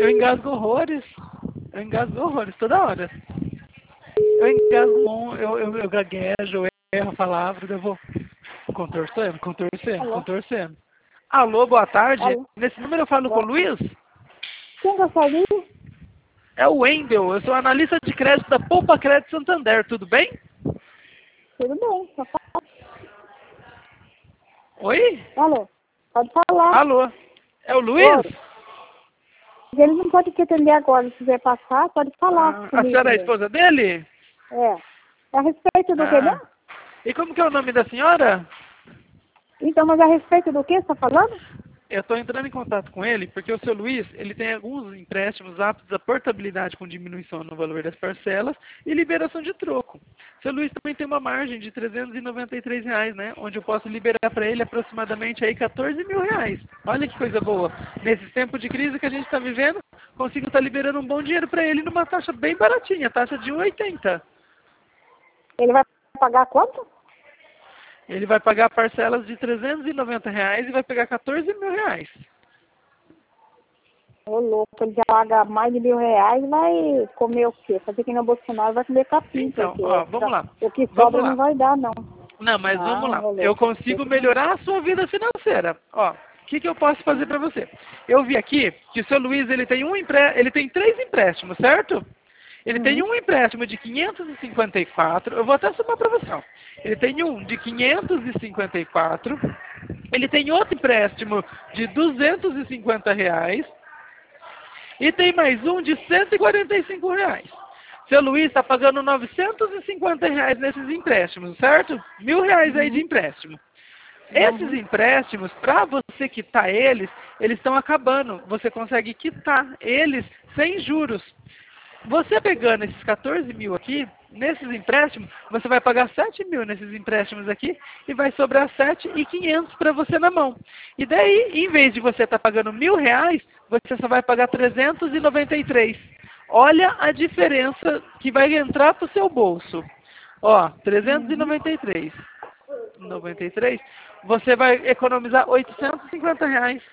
Eu engasgo horrores. Eu engasgo horrores toda hora. Eu engasgo, eu gaguejo, eu erro palavras, eu vou contorcendo. Alô, boa tarde. Alô. Nesse número eu falo com o Luiz? Quem gostaria? É o Wendel, eu sou analista de crédito da Poupa Crédito Santander, tudo bem? Tudo bem, só fala. Oi? Alô, pode falar. Alô, é o Luiz? Oi. Ele não pode te atender agora, se quiser passar, pode falar A comigo senhora é a mesmo. esposa dele? É. A respeito do que mesmo? E como que é o nome da senhora? Então, mas a respeito do que você está falando? Eu estou entrando em contato com ele porque o seu Luiz, ele tem alguns empréstimos aptos à portabilidade com diminuição no valor das parcelas e liberação de troco. O seu Luiz também tem uma margem de R$ 393, né? Onde eu posso liberar para ele aproximadamente aí R$ 14.000. Olha que coisa boa. Nesse tempo de crise que a gente está vivendo, consigo estar liberando um bom dinheiro para ele numa taxa bem baratinha, taxa de 1,80. Ele vai pagar quanto? Ele vai pagar parcelas de R$ 390 e vai pegar R$ 14.000. Ô, louco, ele já paga mais de R$ 1.000, vai comer o quê? Fazer que no Bolsonaro vai comer capim. Então, porque ó, vamos lá. O que Vamos sobra lá. não vai dar, não. Não, mas vamos lá. Louco, Eu consigo melhorar a sua vida financeira. Ó, o que eu posso fazer para você? Eu vi aqui que o seu Luiz, ele tem 3 empréstimos, certo? Ele tem um empréstimo de 554, eu vou até somar para você, ó. Ele tem um de 554, ele tem outro empréstimo de R$ 250 e tem mais um de R$ 145. Seu Luiz está pagando R$ 950 nesses empréstimos, certo? R$ 1.000 aí de empréstimo. Esses empréstimos, para você quitar eles estão acabando. Você consegue quitar eles sem juros. Você pegando esses 14.000 aqui, nesses empréstimos, você vai pagar 7.000 nesses empréstimos aqui e vai sobrar 7.500 para você na mão. E daí, em vez de você estar pagando R$ 1.000, você só vai pagar 393. Olha a diferença que vai entrar para o seu bolso. Ó, 393. 93, você vai economizar R$ 850.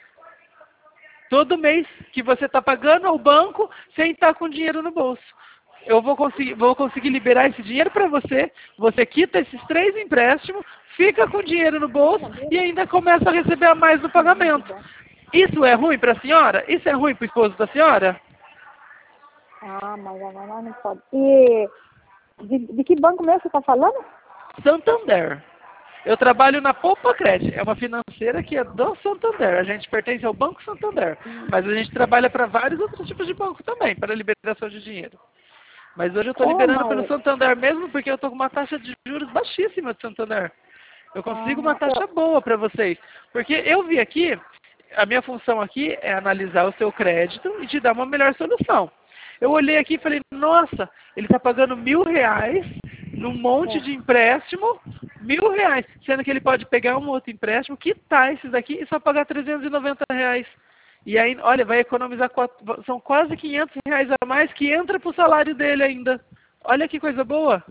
Todo mês que você está pagando ao banco sem estar com dinheiro no bolso. Eu vou conseguir liberar esse dinheiro para você. Você quita esses 3 empréstimos, fica com dinheiro no bolso e ainda começa a receber a mais no pagamento. Isso é ruim para a senhora? Isso é ruim para o esposo da senhora? Ah, mas agora não pode. E de que banco mesmo você está falando? Santander. Eu trabalho na Poupa Crédito, é uma financeira que é do Santander. A gente pertence ao Banco Santander, mas a gente trabalha para vários outros tipos de banco também, para liberação de dinheiro. Mas hoje eu estou liberando pelo Santander mesmo, porque eu estou com uma taxa de juros baixíssima de Santander. Eu consigo uma taxa boa para vocês. Porque eu vi aqui, a minha função aqui é analisar o seu crédito e te dar uma melhor solução. Eu olhei aqui e falei, nossa, ele está pagando R$ 1.000 num monte de empréstimo, R$ 1.000, sendo que ele pode pegar um outro empréstimo, quitar esses daqui e só pagar R$ 390. E aí, olha, vai economizar, são quase R$ 500 a mais que entra para o salário dele ainda. Olha que coisa boa.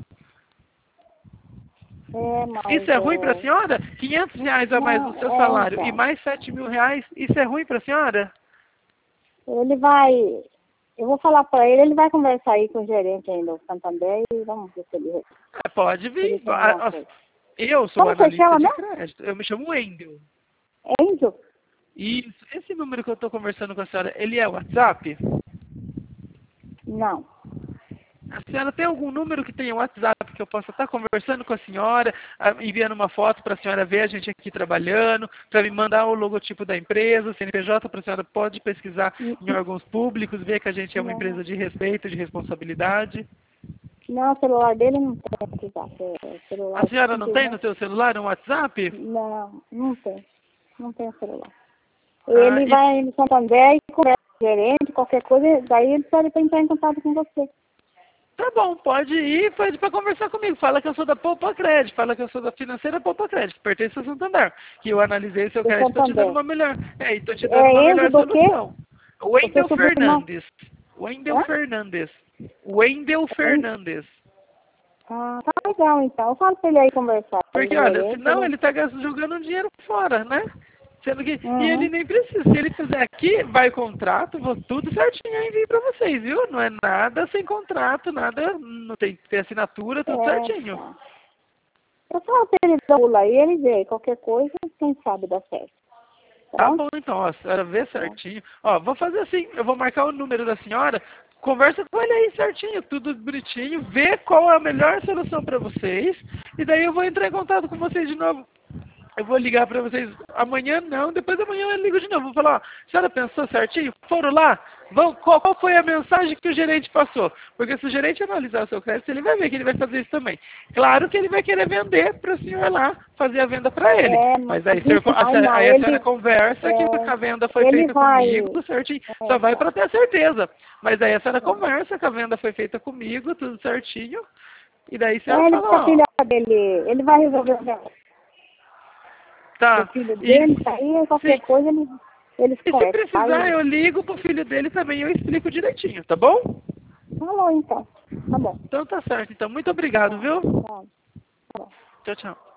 Isso é ruim para a senhora? R$ 500 a mais no seu salário e mais R$ 7.000, isso é ruim para a senhora? Ele vai... Eu vou falar para ele vai conversar aí com o gerente ainda do Santander e vamos ver se ele... Pode vir. Eu sou analista de crédito. Eu me chamo Wendel. Wendel? Isso. Esse número que eu estou conversando com a senhora, ele é o WhatsApp? Não. A senhora tem algum número que tenha WhatsApp que eu possa estar conversando com a senhora, enviando uma foto para a senhora ver a gente aqui trabalhando, para me mandar o logotipo da empresa, o CNPJ, para a senhora pode pesquisar em órgãos públicos, ver que a gente é uma empresa de respeito, de responsabilidade? Não, o celular dele não tem WhatsApp. A senhora não tem no seu celular um WhatsApp? Não, não tem. Não tem o celular. Ele vai no Santander e conversa com o gerente, qualquer coisa, daí ele pode entrar em contato com você. Tá bom, pode ir, pode para conversar comigo. Fala que eu sou da Poupa Crédito, fala que eu sou da financeira Poupa Crédito, que pertence ao Santander. Que eu analisei o seu crédito e estou te dando uma melhor. E estou te dando uma melhor solução. Wendel Fernandes. Wendel Fernandes. Wendel Fernandes. Ah, tá legal então. Eu falo para ele aí conversar. Porque olha, senão ele está jogando dinheiro fora, né? Sendo que, e ele nem precisa, se ele fizer aqui, vai contrato, vou tudo certinho eu envio pra vocês, viu? Não é nada sem contrato, nada, não tem que ter assinatura, tudo certinho. Tá. Eu falo pra ele dar pula aí, ele vê, qualquer coisa, quem sabe dá certo. Tá bom, então, ó, a senhora vê certinho. Ó, vou fazer assim, eu vou marcar o número da senhora, conversa com ele aí certinho, tudo bonitinho, vê qual é a melhor solução pra vocês, e daí eu vou entrar em contato com vocês de novo. Eu vou ligar para vocês amanhã, não, depois da manhã eu ligo de novo. Vou falar, ó, a senhora pensou certinho? Foram lá? Qual foi a mensagem que o gerente passou? Porque se o gerente analisar o seu crédito, ele vai ver que ele vai fazer isso também. Claro que ele vai querer vender para o senhor lá, fazer a venda para ele. Mas aí, aí a senhora conversa que a venda foi feita comigo, certinho. Só vai para ter a certeza. Mas aí a senhora conversa que a venda foi feita comigo, tudo certinho. E daí a senhora fala, ó, filha dele, ele vai resolver o negócio. Tá. O filho dele, aí qualquer coisa eles E se precisar, eu ligo pro filho dele também e eu explico direitinho, tá bom? Falou então. Tá bom. Então tá certo. Então, muito obrigado, viu? Tá bom. Tchau, tchau.